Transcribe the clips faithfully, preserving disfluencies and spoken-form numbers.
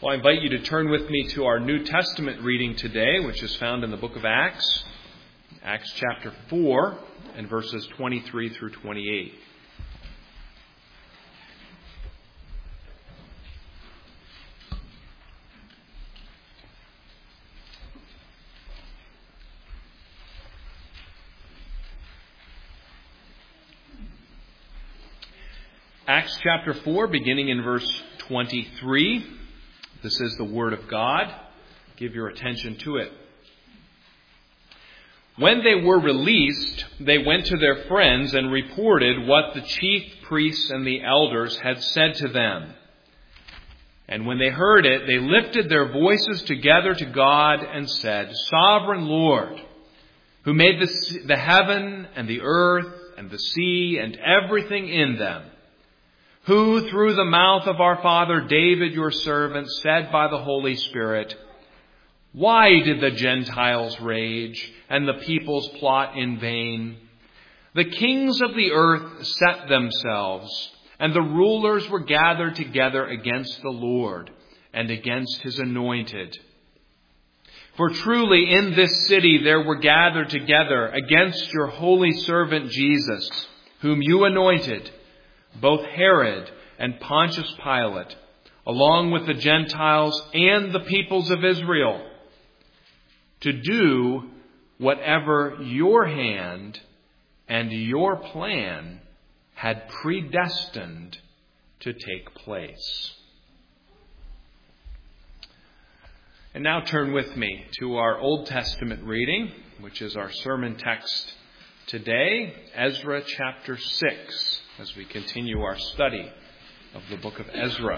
Well, I invite you to turn with me to our New Testament reading today, which is found in the book of Acts, Acts chapter four, and verses twenty-three through twenty-eight. Acts chapter four, beginning in verse twenty-three. This is the Word of God. Give your attention to it. When they were released, they went to their friends and reported what the chief priests and the elders had said to them. And when they heard it, they lifted their voices together to God and said, "Sovereign Lord, who made the, the heaven and the earth and the sea and everything in them, who through the mouth of our father David, your servant, said by the Holy Spirit, 'Why did the Gentiles rage and the peoples plot in vain? The kings of the earth set themselves, and the rulers were gathered together against the Lord and against his anointed. For truly in this city there were gathered together against your holy servant Jesus, whom you anointed, both Herod and Pontius Pilate, along with the Gentiles and the peoples of Israel, to do whatever your hand and your plan had predestined to take place.'" And now turn with me to our Old Testament reading, which is our sermon text today, Ezra chapter six, as we continue our study of the book of Ezra.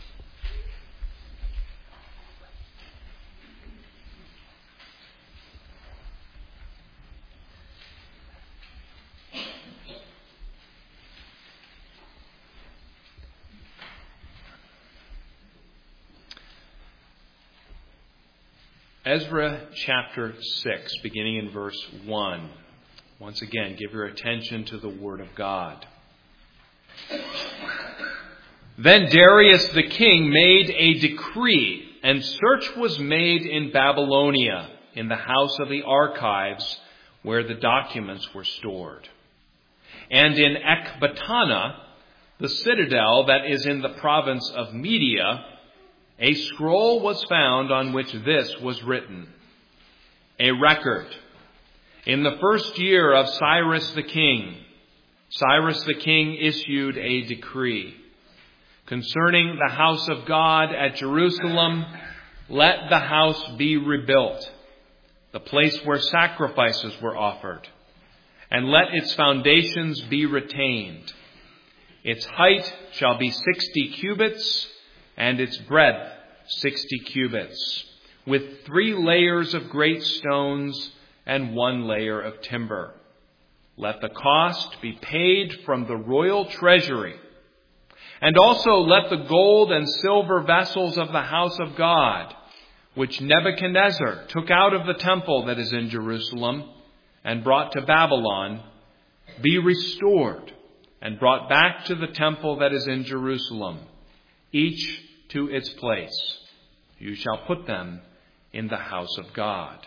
Ezra chapter six, beginning in verse one. Once again, give your attention to the Word of God. "Then Darius the king made a decree, and search was made in Babylonia, in the house of the archives, where the documents were stored. And in Ecbatana, the citadel that is in the province of Media, a scroll was found on which this was written: 'A record. In the first year of Cyrus the king, Cyrus the king issued a decree concerning the house of God at Jerusalem. Let the house be rebuilt, the place where sacrifices were offered, and let its foundations be retained. Its height shall be sixty cubits, and its breadth sixty cubits, with three layers of great stones and one layer of timber. Let the cost be paid from the royal treasury. And also let the gold and silver vessels of the house of God, which Nebuchadnezzar took out of the temple that is in Jerusalem and brought to Babylon, be restored and brought back to the temple that is in Jerusalem, each to its place. You shall put them in the house of God.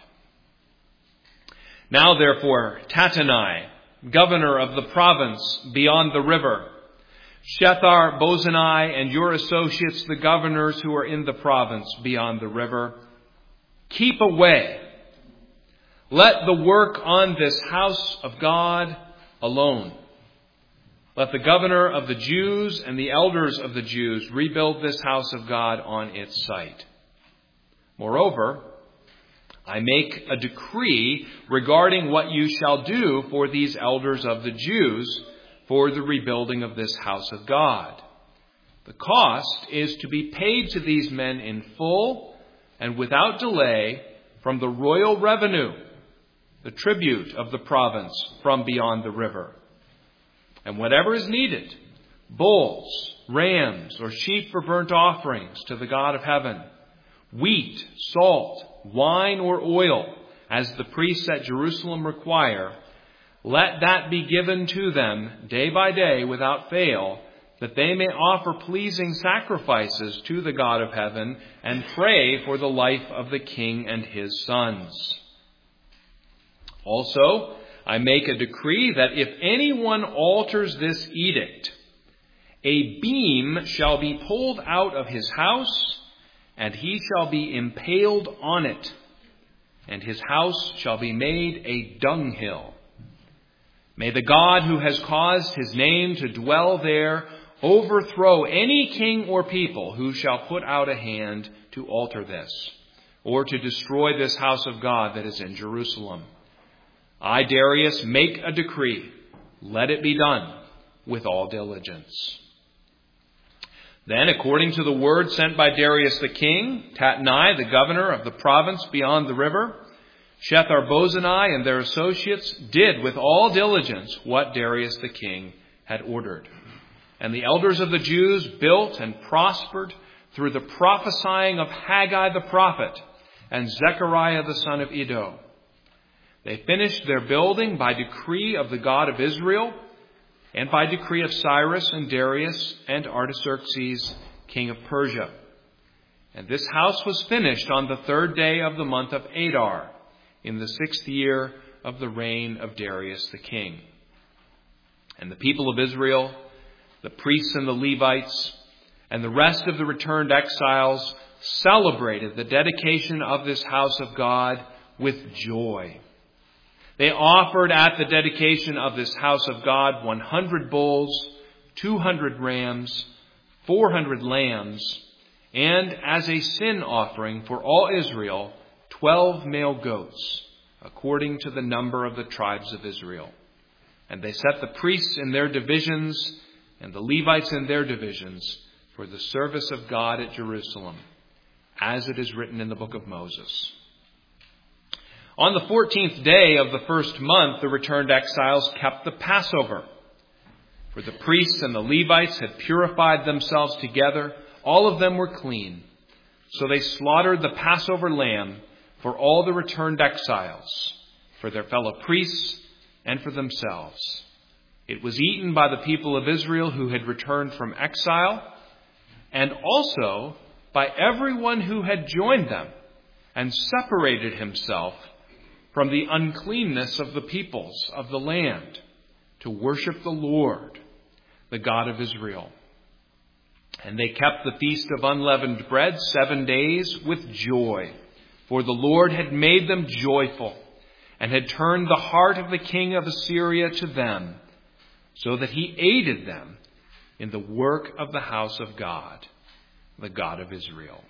Now therefore, Tattenai, governor of the province beyond the river, Shethar Bozenai and your associates, the governors who are in the province beyond the river, keep away. Let the work on this house of God alone. Let the governor of the Jews and the elders of the Jews rebuild this house of God on its site. Moreover, I make a decree regarding what you shall do for these elders of the Jews for the rebuilding of this house of God. The cost is to be paid to these men in full and without delay from the royal revenue, the tribute of the province from beyond the river. And whatever is needed, bulls, rams, or sheep for burnt offerings to the God of heaven, wheat, salt, wine, or oil, as the priests at Jerusalem require, let that be given to them day by day without fail that they may offer pleasing sacrifices to the God of heaven and pray for the life of the king and his sons. Also, I make a decree that if anyone alters this edict, a beam shall be pulled out of his house, and he shall be impaled on it, and his house shall be made a dunghill. May the God who has caused his name to dwell there overthrow any king or people who shall put out a hand to alter this, or to destroy this house of God that is in Jerusalem. I, Darius, make a decree. Let it be done with all diligence. Then, according to the word sent by Darius the king, Tatnai, the governor of the province beyond the river, Shethar-bozenai and their associates did with all diligence what Darius the king had ordered. And the elders of the Jews built and prospered through the prophesying of Haggai the prophet and Zechariah the son of Iddo. They finished their building by decree of the God of Israel and by decree of Cyrus and Darius and Artaxerxes, king of Persia. And this house was finished on the third day of the month of Adar, in the sixth year of the reign of Darius the king. And the people of Israel, the priests and the Levites, and the rest of the returned exiles celebrated the dedication of this house of God with joy. They offered at the dedication of this house of God one hundred bulls, two hundred rams, four hundred lambs, and as a sin offering for all Israel, twelve male goats, according to the number of the tribes of Israel. And they set the priests in their divisions and the Levites in their divisions for the service of God at Jerusalem, as it is written in the book of Moses. On the fourteenth day of the first month, the returned exiles kept the Passover. For the priests and the Levites had purified themselves together. All of them were clean. So they slaughtered the Passover lamb for all the returned exiles, for their fellow priests, and for themselves. It was eaten by the people of Israel who had returned from exile, and also by everyone who had joined them and separated himself from the uncleanness of the peoples of the land to worship the Lord, the God of Israel. And they kept the feast of unleavened bread seven days with joy, for the Lord had made them joyful and had turned the heart of the king of Assyria to them, so that he aided them in the work of the house of God, the God of Israel.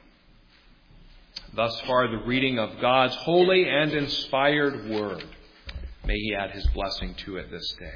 Thus far, the reading of God's holy and inspired word. May he add his blessing to it this day.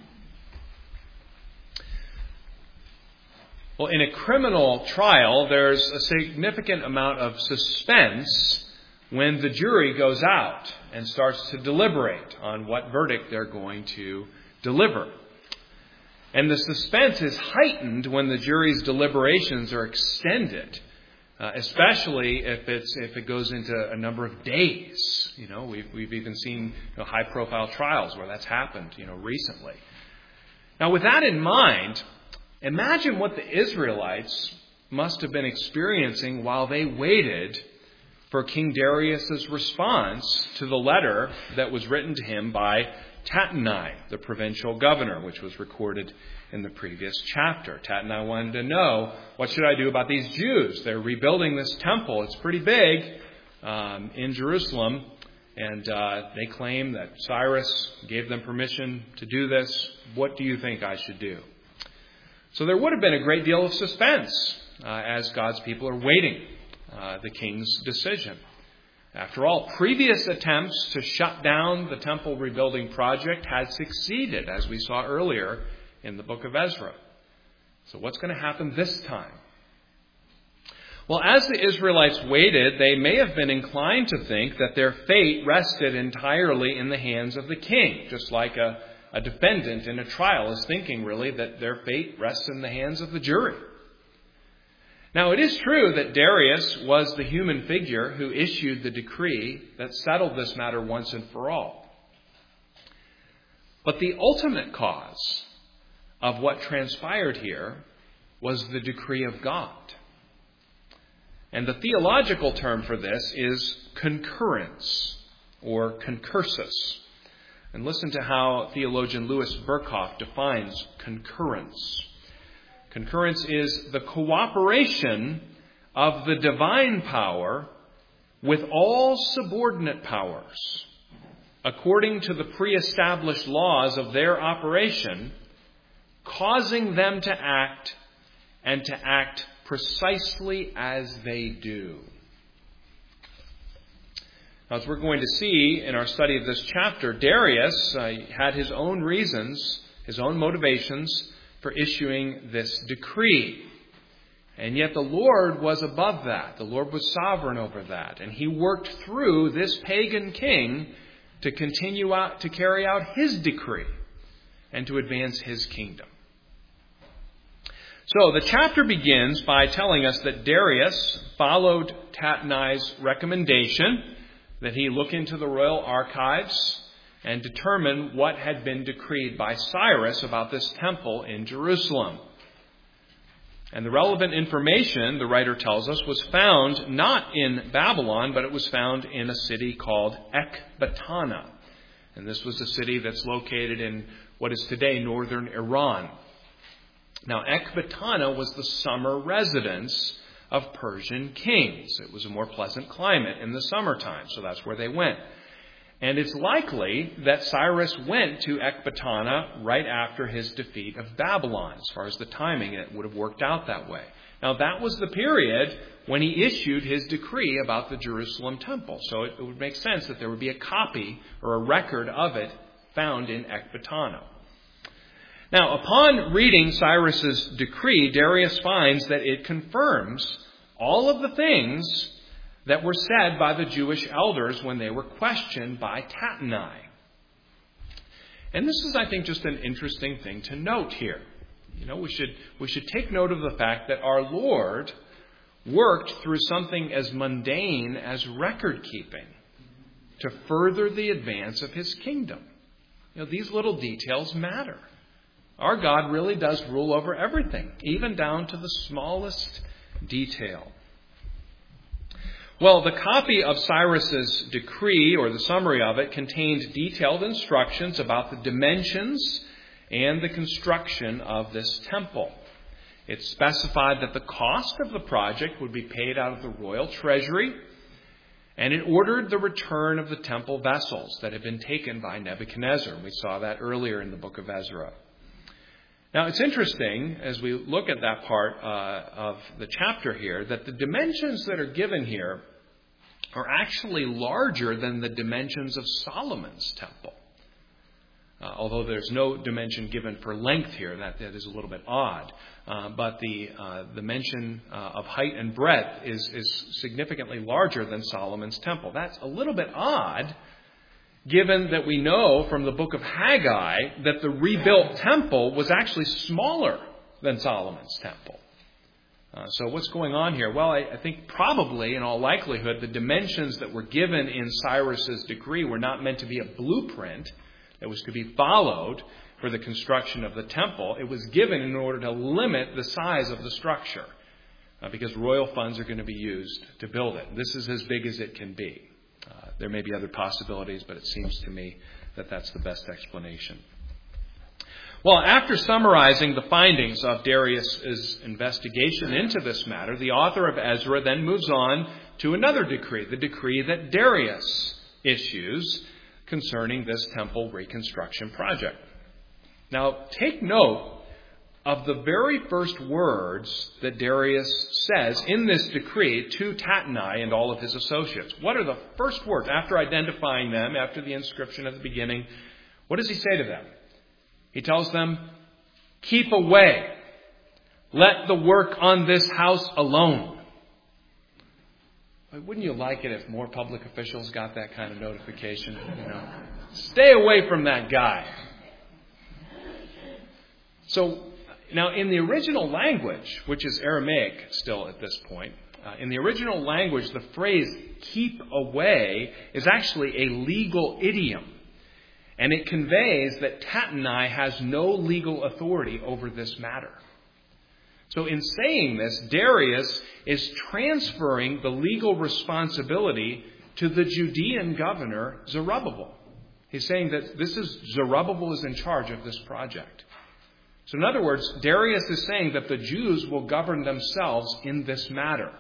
Well, in a criminal trial, there's a significant amount of suspense when the jury goes out and starts to deliberate on what verdict they're going to deliver. And the suspense is heightened when the jury's deliberations are extended. Uh, especially if it's if it goes into a number of days. You know, we've we've even seen you know, high-profile trials where that's happened. You know, recently. Now, with that in mind, imagine what the Israelites must have been experiencing while they waited for King Darius's response to the letter that was written to him by Tatnai, the provincial governor, which was recorded in the previous chapter. Tatnai wanted to know, what should I do about these Jews? They're rebuilding this temple. It's pretty big um, in Jerusalem. And uh, they claim that Cyrus gave them permission to do this. What do you think I should do? So there would have been a great deal of suspense uh, as God's people are waiting uh, the king's decision. After all, previous attempts to shut down the temple rebuilding project had succeeded, as we saw earlier in the book of Ezra. So what's going to happen this time? Well, as the Israelites waited, they may have been inclined to think that their fate rested entirely in the hands of the king, just like a, a defendant in a trial is thinking, really, that their fate rests in the hands of the jury. Now, it is true that Darius was the human figure who issued the decree that settled this matter once and for all. But the ultimate cause of what transpired here was the decree of God. And the theological term for this is concurrence or concursus. And listen to how theologian Louis Berkhoff defines concurrence. Concurrence is the cooperation of the divine power with all subordinate powers, according to the pre-established laws of their operation, causing them to act and to act precisely as they do. As we're going to see in our study of this chapter, Darius uh, had his own reasons, his own motivations for issuing this decree. And yet the Lord was above that. The Lord was sovereign over that. And he worked through this pagan king to continue out, to carry out his decree and to advance his kingdom. So the chapter begins by telling us that Darius followed Tatnai's recommendation that he look into the royal archives and determine what had been decreed by Cyrus about this temple in Jerusalem. And the relevant information, the writer tells us, was found not in Babylon, but it was found in a city called Ecbatana. And this was a city that's located in what is today northern Iran. Now, Ecbatana was the summer residence of Persian kings. It was a more pleasant climate in the summertime, so that's where they went. And it's likely that Cyrus went to Ecbatana right after his defeat of Babylon. As far as the timing, it would have worked out that way. Now, that was the period when he issued his decree about the Jerusalem temple. So it would make sense that there would be a copy or a record of it found in Ecbatana. Now, upon reading Cyrus's decree, Darius finds that it confirms all of the things that were said by the Jewish elders when they were questioned by Tatnai. And this is, I think, just an interesting thing to note here. You know, we should we should take note of the fact that our Lord worked through something as mundane as record keeping to further the advance of his kingdom. You know, these little details matter. Our God really does rule over everything, even down to the smallest detail. Well, the copy of Cyrus's decree, or the summary of it, contained detailed instructions about the dimensions and the construction of this temple. It specified that the cost of the project would be paid out of the royal treasury, and it ordered the return of the temple vessels that had been taken by Nebuchadnezzar. We saw that earlier in the book of Ezra. Now, it's interesting, as we look at that part uh, of the chapter here, that the dimensions that are given here are actually larger than the dimensions of Solomon's temple. Uh, although there's no dimension given for length here, that, that is a little bit odd. Uh, but the uh, the mention uh, of height and breadth is, is significantly larger than Solomon's temple. That's a little bit odd, given that we know from the book of Haggai that the rebuilt temple was actually smaller than Solomon's temple. Uh, so what's going on here? Well, I, I think probably, in all likelihood, the dimensions that were given in Cyrus's decree were not meant to be a blueprint that was to be followed for the construction of the temple. It was given in order to limit the size of the structure, uh, because royal funds are going to be used to build it. This is as big as it can be. Uh, there may be other possibilities, but it seems to me that that's the best explanation. Well, after summarizing the findings of Darius' investigation into this matter, the author of Ezra then moves on to another decree, the decree that Darius issues concerning this temple reconstruction project. Now, take note of the very first words that Darius says in this decree to Tatnai and all of his associates. What are the first words after identifying them, after the inscription at the beginning? What does he say to them? He tells them, keep away. Let the work on this house alone. Wouldn't you like it if more public officials got that kind of notification? You know, stay away from that guy. So, now in the original language, which is Aramaic still at this point, uh, in the original language, the phrase keep away is actually a legal idiom. And it conveys that Tatnai has no legal authority over this matter. So in saying this, Darius is transferring the legal responsibility to the Judean governor, Zerubbabel. He's saying that this is Zerubbabel is in charge of this project. So in other words, Darius is saying that the Jews will govern themselves in this matter.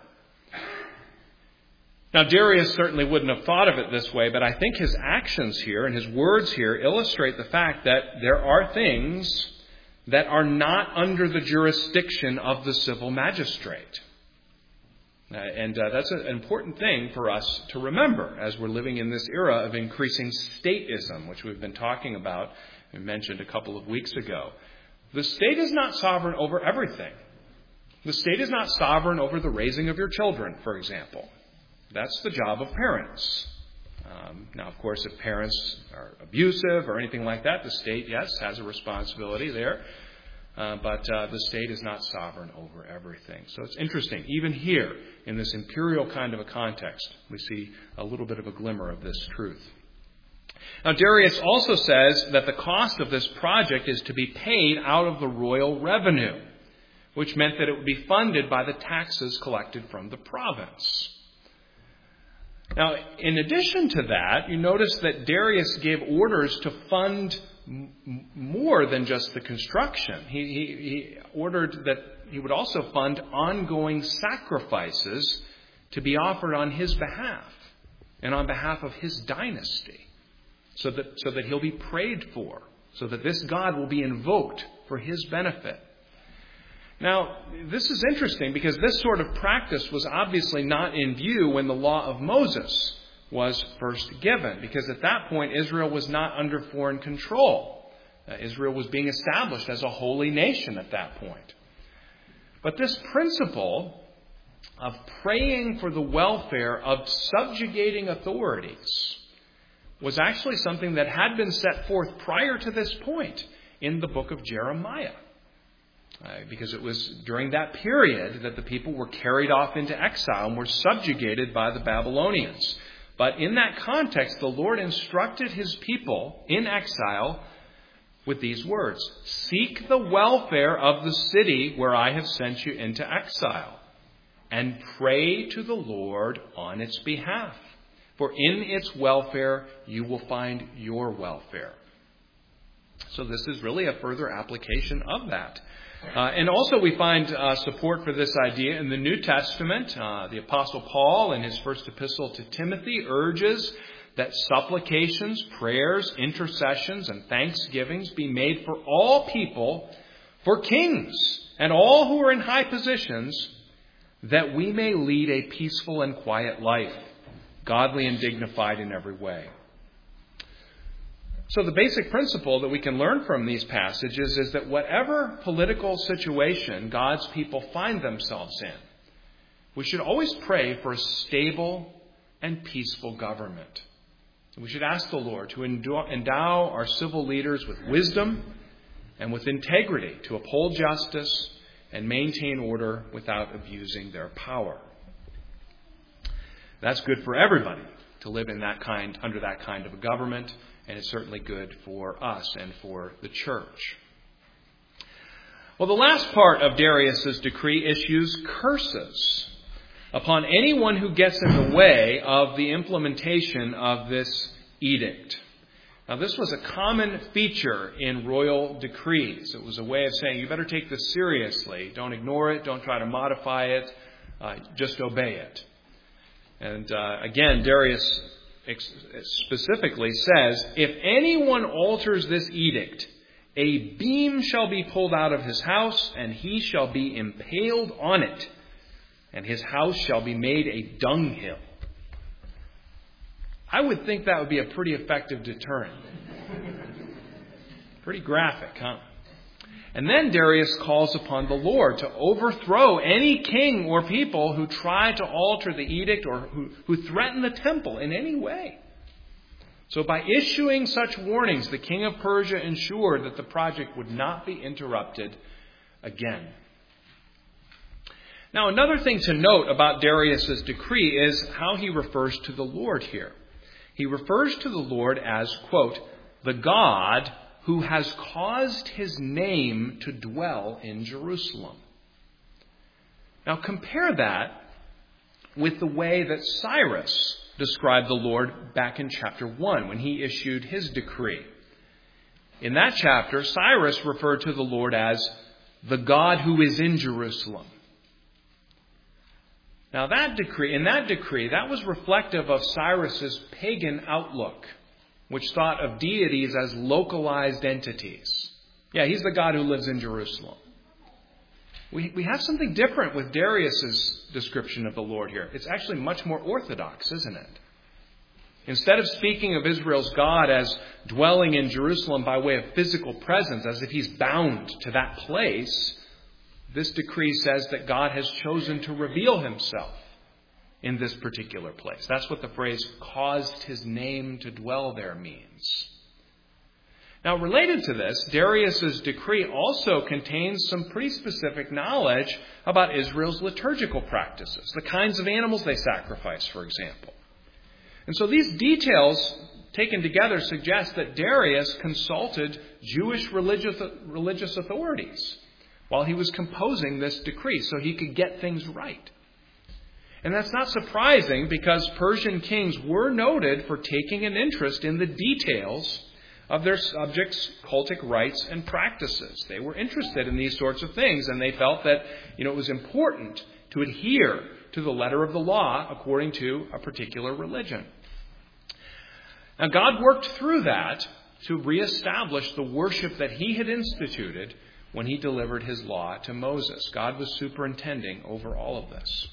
Now, Darius certainly wouldn't have thought of it this way, but I think his actions here and his words here illustrate the fact that there are things that are not under the jurisdiction of the civil magistrate. Uh, and uh, that's an important thing for us to remember as we're living in this era of increasing statism, which we've been talking about and mentioned a couple of weeks ago. The state is not sovereign over everything. The state is not sovereign over the raising of your children, for example. That's the job of parents. Um, now, of course, if parents are abusive or anything like that, the state, yes, has a responsibility there. Uh, but uh, the state is not sovereign over everything. So it's interesting. Even here, in this imperial kind of a context, we see a little bit of a glimmer of this truth. Now, Darius also says that the cost of this project is to be paid out of the royal revenue, which meant that it would be funded by the taxes collected from the province. Now, in addition to that, you notice that Darius gave orders to fund m- more than just the construction. He, he, he ordered that he would also fund ongoing sacrifices to be offered on his behalf and on behalf of his dynasty, so that, so that he'll be prayed for, so that this God will be invoked for his benefit. Now, this is interesting because this sort of practice was obviously not in view when the law of Moses was first given, because at that point Israel was not under foreign control. Uh, Israel was being established as a holy nation at that point. But this principle of praying for the welfare of subjugating authorities was actually something that had been set forth prior to this point in the book of Jeremiah. Uh, because it was during that period that the people were carried off into exile and were subjugated by the Babylonians. But in that context, the Lord instructed his people in exile with these words: "Seek the welfare of the city where I have sent you into exile, and pray to the Lord on its behalf. For in its welfare you will find your welfare." So this is really a further application of that. Uh, and also we find uh, support for this idea in the New Testament. Uh, the Apostle Paul, in his first epistle to Timothy, urges that supplications, prayers, intercessions, and thanksgivings be made for all people, for kings, and all who are in high positions, that we may lead a peaceful and quiet life, godly and dignified in every way. So the basic principle that we can learn from these passages is that whatever political situation God's people find themselves in, we should always pray for a stable and peaceful government. We should ask the Lord to endow our civil leaders with wisdom and with integrity to uphold justice and maintain order without abusing their power. That's good for everybody to live in that kind, under that kind of a government. And it's certainly good for us and for the church. Well, the last part of Darius's decree issues curses upon anyone who gets in the way of the implementation of this edict. Now, this was a common feature in royal decrees. It was a way of saying, you better take this seriously. Don't ignore it. Don't try to modify it. Uh, just obey it. And uh, again, Darius specifically says, if anyone alters this edict, a beam shall be pulled out of his house, and he shall be impaled on it, and his house shall be made a dunghill. I would think that would be a pretty effective deterrent. Pretty graphic, huh? And then Darius calls upon the Lord to overthrow any king or people who try to alter the edict or who, who threaten the temple in any way. So by issuing such warnings, the king of Persia ensured that the project would not be interrupted again. Now, another thing to note about Darius's decree is how he refers to the Lord here. He refers to the Lord as, quote, the God who has caused his name to dwell in Jerusalem. Now compare that with the way that Cyrus described the Lord back in chapter one when he issued his decree. In that chapter, Cyrus referred to the Lord as the God who is in Jerusalem. Now that decree, in that decree, that was reflective of Cyrus's pagan outlook, which thought of deities as localized entities. Yeah, he's the God who lives in Jerusalem. We, we have something different with Darius's description of the Lord here. It's actually much more orthodox, isn't it? Instead of speaking of Israel's God as dwelling in Jerusalem by way of physical presence, as if he's bound to that place, this decree says that God has chosen to reveal himself in this particular place. That's what the phrase caused his name to dwell there means. Now, related to this, Darius's decree also contains some pretty specific knowledge about Israel's liturgical practices, the kinds of animals they sacrifice, for example. And so these details taken together suggest that Darius consulted Jewish religious, religious authorities while he was composing this decree so he could get things right. And that's not surprising because Persian kings were noted for taking an interest in the details of their subjects' cultic rites and practices. They were interested in these sorts of things, and they felt that, you know, it was important to adhere to the letter of the law according to a particular religion. Now, God worked through that to reestablish the worship that he had instituted when he delivered his law to Moses. God was superintending over all of this.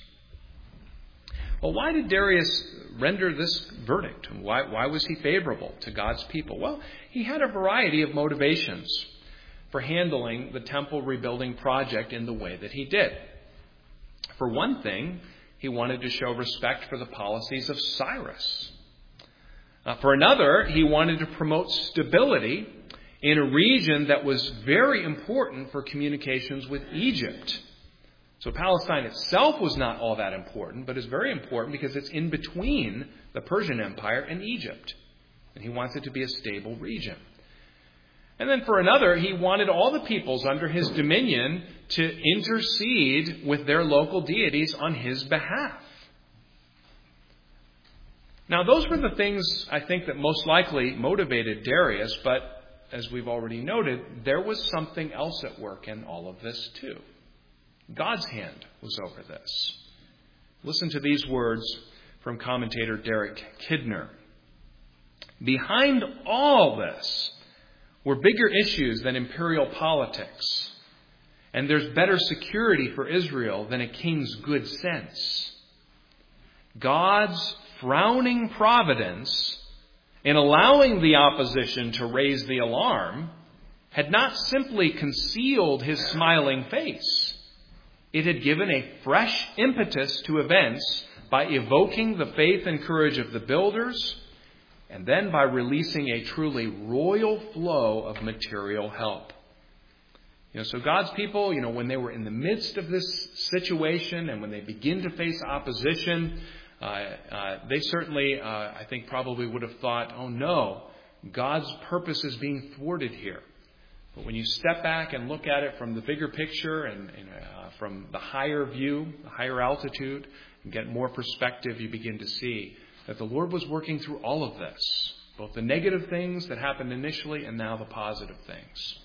Well, why did Darius render this verdict? Why, why was he favorable to God's people? Well, he had a variety of motivations for handling the temple rebuilding project in the way that he did. For one thing, he wanted to show respect for the policies of Cyrus. Uh, for another, he wanted to promote stability in a region that was very important for communications with Egypt. So Palestine itself was not all that important, but is very important because it's in between the Persian Empire and Egypt. And he wants it to be a stable region. And then for another, he wanted all the peoples under his dominion to intercede with their local deities on his behalf. Now, those were the things, I think, that most likely motivated Darius, but as we've already noted, there was something else at work in all of this too. God's hand was over this. Listen to these words from commentator Derek Kidner. Behind all this were bigger issues than imperial politics, and there's better security for Israel than a king's good sense. God's frowning providence in allowing the opposition to raise the alarm had not simply concealed his smiling face. It had given a fresh impetus to events by evoking the faith and courage of the builders, and then by releasing a truly royal flow of material help. You know, so God's people, you know, when they were in the midst of this situation and when they begin to face opposition, uh, uh, they certainly, uh, I think, probably would have thought, oh no, God's purpose is being thwarted here. But when you step back and look at it from the bigger picture and, and uh, from the higher view, the higher altitude, and get more perspective, you begin to see that the Lord was working through all of this, both the negative things that happened initially and now the positive things.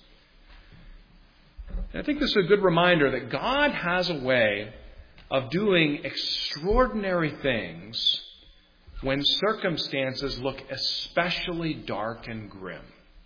And I think this is a good reminder that God has a way of doing extraordinary things when circumstances look especially dark and grim.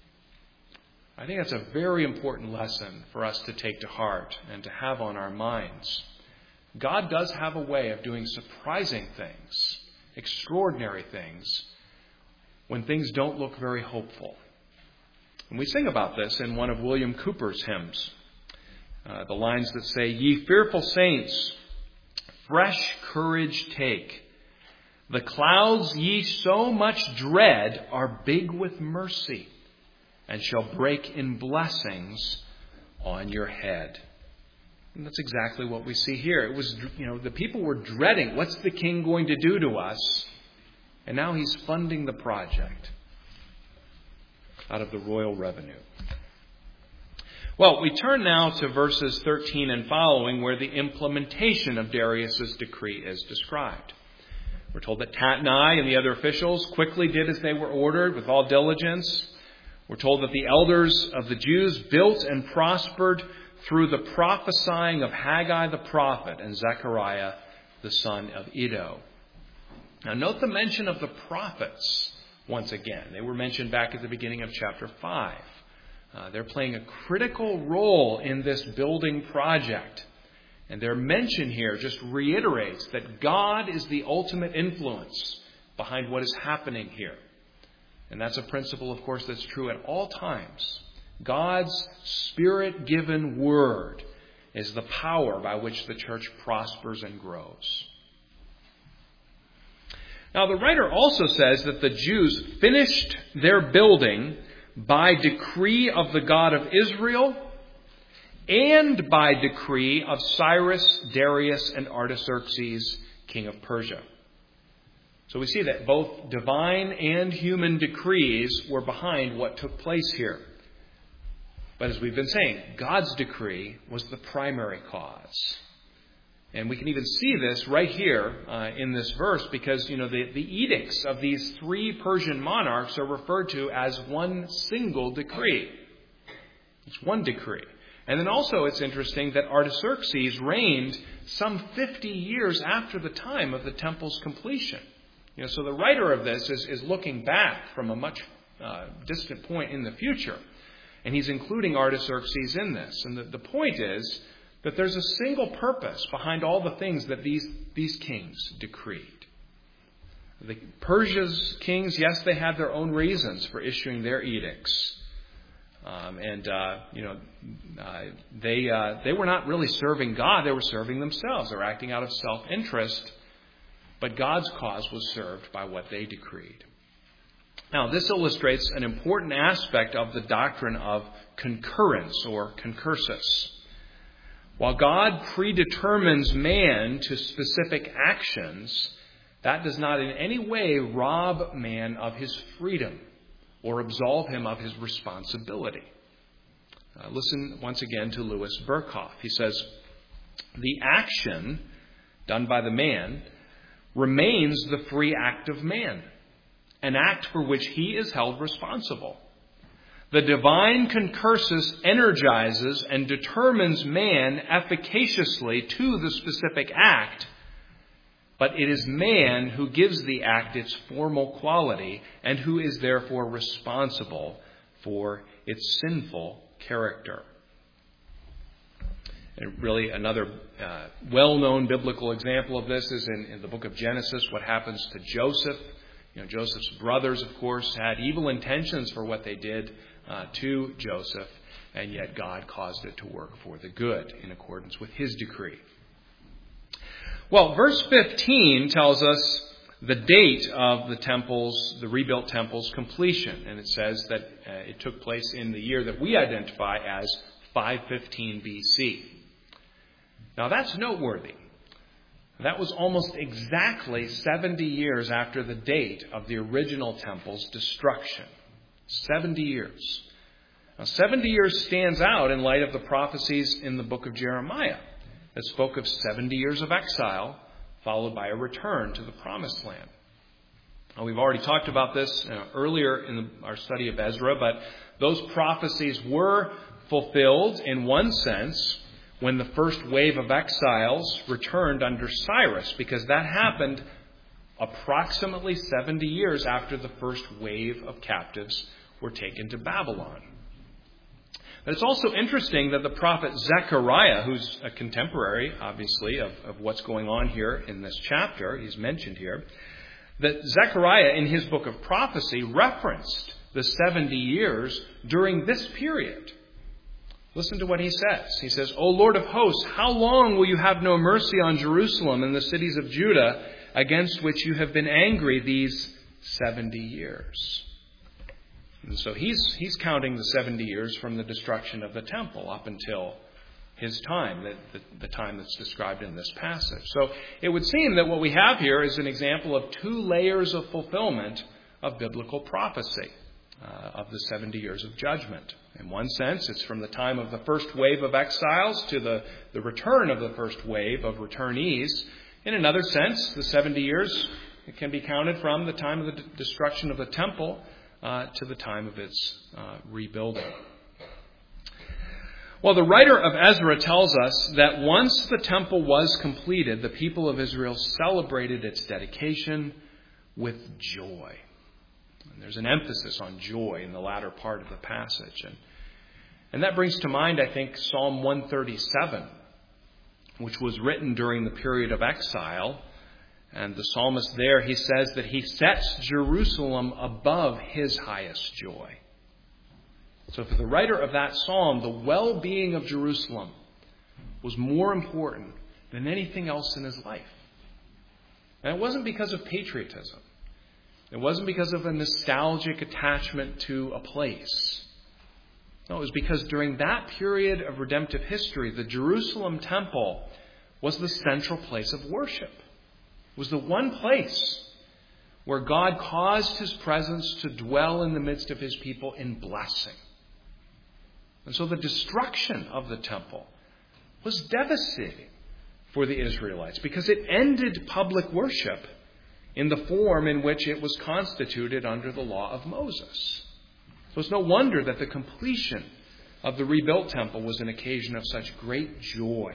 I think that's a very important lesson for us to take to heart and to have on our minds. God does have a way of doing surprising things, extraordinary things, when things don't look very hopeful. And we sing about this in one of William Cowper's hymns. Uh, the lines that say, "Ye fearful saints, fresh courage take. The clouds ye so much dread are big with mercy, and shall break in blessings on your head." And that's exactly what we see here. It was, you know, the people were dreading, what's the king going to do to us? And now he's funding the project out of the royal revenue. Well, we turn now to verses thirteen and following, where the implementation of Darius's decree is described. We're told that Tatnai and the other officials quickly did as they were ordered with all diligence. We're told that the elders of the Jews built and prospered through the prophesying of Haggai the prophet and Zechariah the son of Iddo. Now note the mention of the prophets once again. They were mentioned back at the beginning of chapter five. Uh, they're playing a critical role in this building project. And their mention here just reiterates that God is the ultimate influence behind what is happening here. And that's a principle, of course, that's true at all times. God's Spirit-given word is the power by which the church prospers and grows. Now, the writer also says that the Jews finished their building by decree of the God of Israel and by decree of Cyrus, Darius, and Artaxerxes, king of Persia. So we see that both divine and human decrees were behind what took place here. But as we've been saying, God's decree was the primary cause. And we can even see this right here uh, in this verse because, you know, the, the edicts of these three Persian monarchs are referred to as one single decree. It's one decree. And then also it's interesting that Artaxerxes reigned some fifty years after the time of the temple's completion. You know, so the writer of this is, is looking back from a much uh, distant point in the future. And he's including Artaxerxes in this. And the, the point is that there's a single purpose behind all the things that these, these kings decreed. The Persia's kings, yes, they had their own reasons for issuing their edicts. Um, and, uh, you know, uh, they, uh, they were not really serving God. They were serving themselves. They were acting out of self-interest. But God's cause was served by what they decreed. Now, this illustrates an important aspect of the doctrine of concurrence or concursus. While God predetermines man to specific actions, that does not in any way rob man of his freedom or absolve him of his responsibility. Uh, listen once again to Louis Berkhoff. He says, "The action done by the man remains the free act of man, an act for which he is held responsible. The divine concursus energizes and determines man efficaciously to the specific act, but it is man who gives the act its formal quality and who is therefore responsible for its sinful character." And really another uh, well-known biblical example of this is in, in the book of Genesis, what happens to Joseph. You know, Joseph's brothers, of course, had evil intentions for what they did uh, to Joseph, and yet God caused it to work for the good in accordance with his decree. Well, verse fifteen tells us the date of the temple's, the rebuilt temple's completion, and it says that uh, it took place in the year that we identify as five fifteen B C. Now that's noteworthy. That was almost exactly seventy years after the date of the original temple's destruction. seventy years. Now seventy years stands out in light of the prophecies in the book of Jeremiah that spoke of seventy years of exile followed by a return to the promised land. Now, we've already talked about this uh, earlier in the, our study of Ezra, but those prophecies were fulfilled in one sense when the first wave of exiles returned under Cyrus, because that happened approximately seventy years after the first wave of captives were taken to Babylon. But it's also interesting that the prophet Zechariah, who's a contemporary, obviously, of, of what's going on here in this chapter, he's mentioned here, that Zechariah in his book of prophecy referenced the seventy years during this period. Listen to what he says. He says, "O Lord of hosts, how long will you have no mercy on Jerusalem and the cities of Judah against which you have been angry these seventy years?" And so he's he's counting the seventy years from the destruction of the temple up until his time, the, the, the time that's described in this passage. So it would seem that what we have here is an example of two layers of fulfillment of biblical prophecy. uh, of the seventy years of judgment. In one sense, it's from the time of the first wave of exiles to the, the return of the first wave of returnees. In another sense, the seventy years it can be counted from the time of the d- destruction of the temple uh, to the time of its uh, rebuilding. Well, the writer of Ezra tells us that once the temple was completed, the people of Israel celebrated its dedication with joy. And there's an emphasis on joy in the latter part of the passage. And, and that brings to mind, I think, Psalm one thirty-seven, which was written during the period of exile. And the psalmist there, he says that he sets Jerusalem above his highest joy. So for the writer of that psalm, the well-being of Jerusalem was more important than anything else in his life. And it wasn't because of patriotism. It wasn't because of a nostalgic attachment to a place. No, it was because during that period of redemptive history, the Jerusalem temple was the central place of worship. It was the one place where God caused his presence to dwell in the midst of his people in blessing. And so the destruction of the temple was devastating for the Israelites because it ended public worship in the form in which it was constituted under the law of Moses. So it's no wonder that the completion of the rebuilt temple was an occasion of such great joy.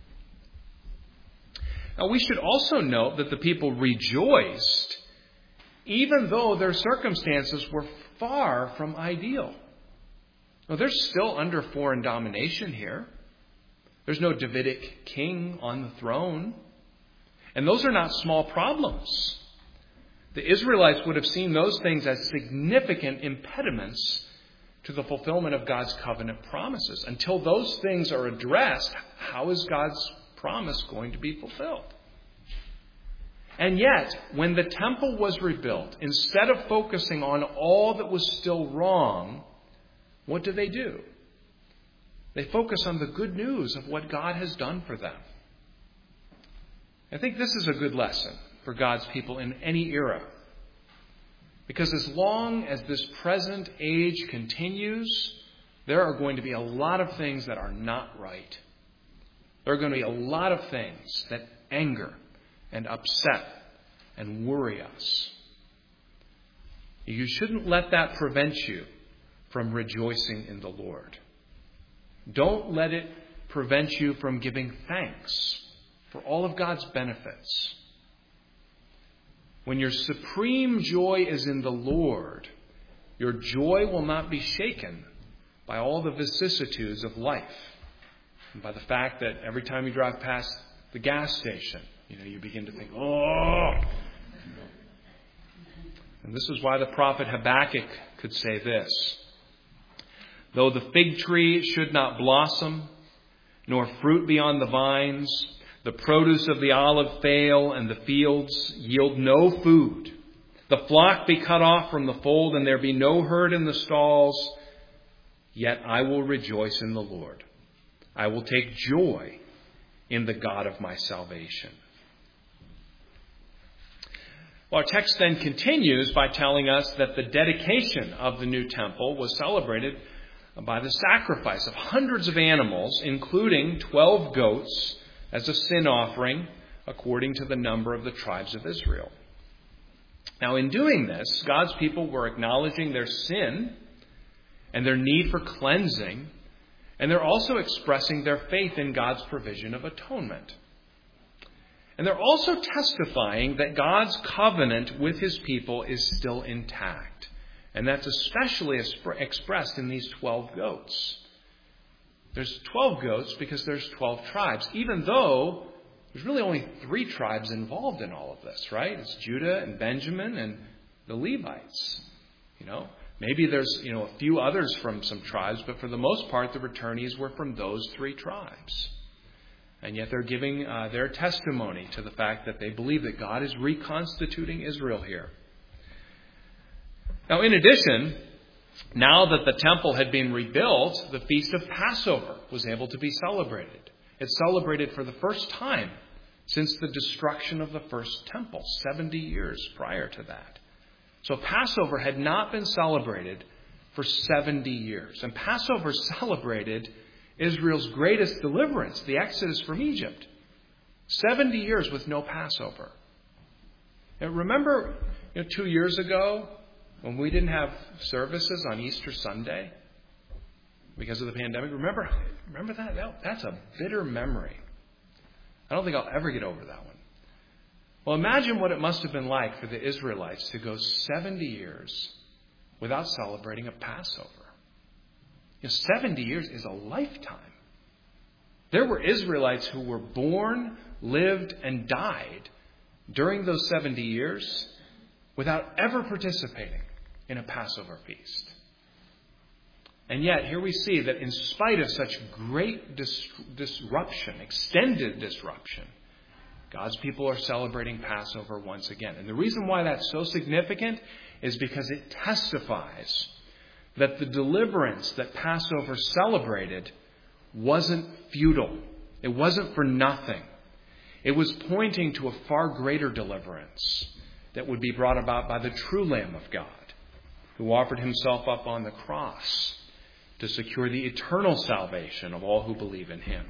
Now we should also note that the people rejoiced even though their circumstances were far from ideal. Now, they're still under foreign domination here. There's no Davidic king on the throne. And those are not small problems. The Israelites would have seen those things as significant impediments to the fulfillment of God's covenant promises. Until those things are addressed, how is God's promise going to be fulfilled? And yet, when the temple was rebuilt, instead of focusing on all that was still wrong, what do they do? They focus on the good news of what God has done for them. I think this is a good lesson for God's people in any era. Because as long as this present age continues, there are going to be a lot of things that are not right. There are going to be a lot of things that anger and upset and worry us. You shouldn't let that prevent you from rejoicing in the Lord. Don't let it prevent you from giving thanks for all of God's benefits. When your supreme joy is in the Lord, your joy will not be shaken by all the vicissitudes of life. And by the fact that every time you drive past the gas station, you know, you begin to think, oh! And this is why the prophet Habakkuk could say this: though the fig tree should not blossom, nor fruit be on the vines, the produce of the olive fail, and the fields yield no food, the flock be cut off from the fold, and there be no herd in the stalls, yet I will rejoice in the Lord. I will take joy in the God of my salvation. Well, our text then continues by telling us that the dedication of the new temple was celebrated by the sacrifice of hundreds of animals, including twelve goats, as a sin offering according to the number of the tribes of Israel. Now, in doing this, God's people were acknowledging their sin and their need for cleansing, and they're also expressing their faith in God's provision of atonement. And they're also testifying that God's covenant with his people is still intact. And that's especially expressed in these twelve goats. There's twelve goats because there's twelve tribes, even though there's really only three tribes involved in all of this, right? It's Judah and Benjamin and the Levites. You know, maybe there's, you know, a few others from some tribes, but for the most part, the returnees were from those three tribes. And yet they're giving uh, their testimony to the fact that they believe that God is reconstituting Israel here. Now, in addition, now that the temple had been rebuilt, the Feast of Passover was able to be celebrated. It's celebrated for the first time since the destruction of the first temple, seventy years prior to that. So Passover had not been celebrated for seventy years. And Passover celebrated Israel's greatest deliverance, the Exodus from Egypt. seventy years with no Passover. Now, remember you know, two years ago when we didn't have services on Easter Sunday because of the pandemic? Remember, remember that? that? That's a bitter memory. I don't think I'll ever get over that one. Well, imagine what it must have been like for the Israelites to go seventy years without celebrating a Passover. You know, seventy years is a lifetime. There were Israelites who were born, lived, and died during those seventy years without ever participating in a Passover feast. And yet, here we see that in spite of such great dis- disruption, extended disruption, God's people are celebrating Passover once again. And the reason why that's so significant is because it testifies that the deliverance that Passover celebrated wasn't futile. It wasn't for nothing. It was pointing to a far greater deliverance that would be brought about by the true Lamb of God, who offered himself up on the cross to secure the eternal salvation of all who believe in him.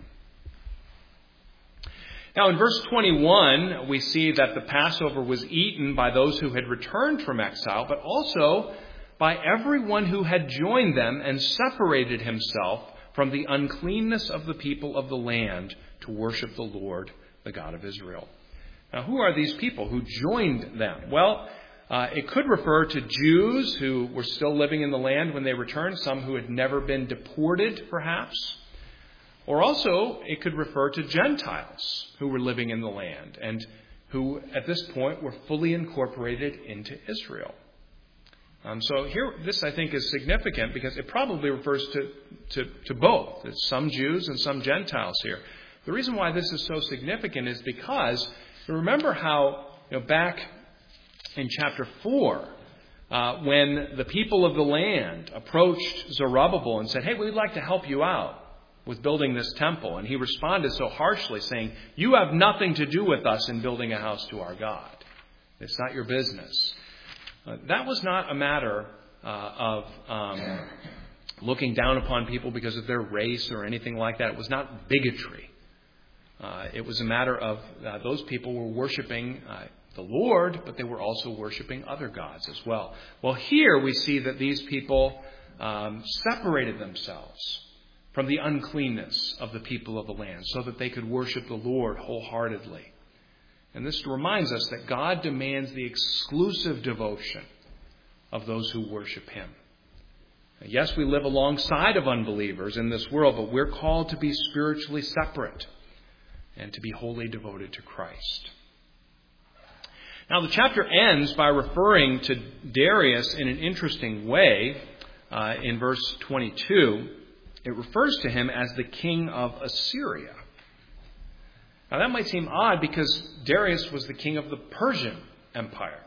Now, in verse twenty-one, we see that the Passover was eaten by those who had returned from exile, but also by everyone who had joined them and separated himself from the uncleanness of the people of the land to worship the Lord, the God of Israel. Now, who are these people who joined them? Well, uh, it could refer to Jews who were still living in the land when they returned, some who had never been deported, perhaps. Or also, it could refer to Gentiles who were living in the land and who, at this point, were fully incorporated into Israel. Um, so here, this, I think, is significant because it probably refers to, to, to both. It's some Jews and some Gentiles here. The reason why this is so significant is because, remember how, you know, back in chapter four, uh, when the people of the land approached Zerubbabel and said, hey, we'd like to help you out with building this temple. And he responded so harshly, saying, you have nothing to do with us in building a house to our God. It's not your business. Uh, that was not a matter uh, of um, looking down upon people because of their race or anything like that. It was not bigotry. Uh, it was a matter of uh, those people were worshiping uh, the Lord, but they were also worshiping other gods as well. Well, here we see that these people um, separated themselves from the uncleanness of the people of the land so that they could worship the Lord wholeheartedly. And this reminds us that God demands the exclusive devotion of those who worship him. Yes, we live alongside of unbelievers in this world, but we're called to be spiritually separate and to be wholly devoted to Christ. Now, the chapter ends by referring to Darius in an interesting way. Uh, in verse twenty-two, it refers to him as the king of Assyria. Now, that might seem odd because Darius was the king of the Persian Empire.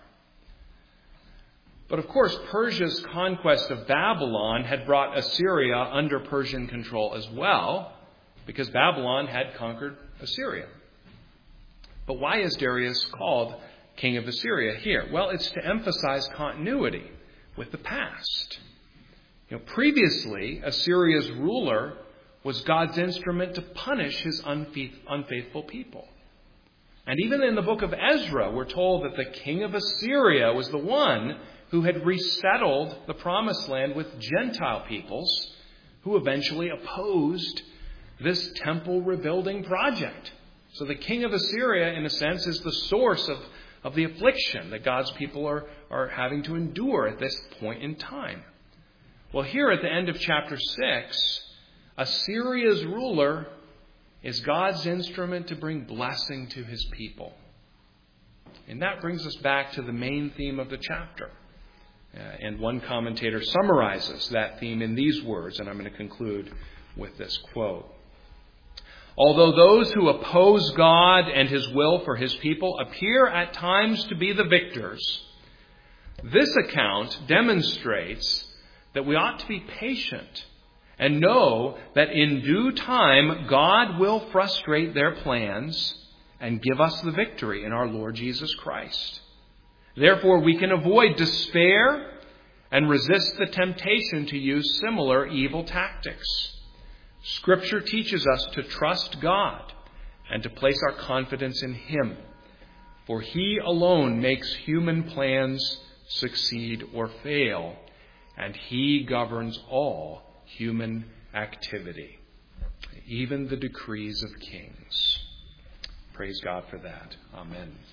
But of course, Persia's conquest of Babylon had brought Assyria under Persian control as well, because Babylon had conquered Assyria. But why is Darius called king of Assyria here? Well, it's to emphasize continuity with the past. You know, previously, Assyria's ruler was God's instrument to punish his unfaithful people. And even in the book of Ezra, we're told that the king of Assyria was the one who had resettled the promised land with Gentile peoples who eventually opposed this temple rebuilding project. So the king of Assyria, in a sense, is the source of, of the affliction that God's people are, are having to endure at this point in time. Well, here at the end of chapter six, Assyria's ruler is God's instrument to bring blessing to his people. And that brings us back to the main theme of the chapter. Uh, and one commentator summarizes that theme in these words, and I'm going to conclude with this quote. Although those who oppose God and his will for his people appear at times to be the victors, this account demonstrates that we ought to be patient and know that in due time God will frustrate their plans and give us the victory in our Lord Jesus Christ. Therefore, we can avoid despair and resist the temptation to use similar evil tactics. Scripture teaches us to trust God and to place our confidence in Him, for He alone makes human plans succeed or fail, and He governs all human activity, even the decrees of kings. Praise God for that. Amen.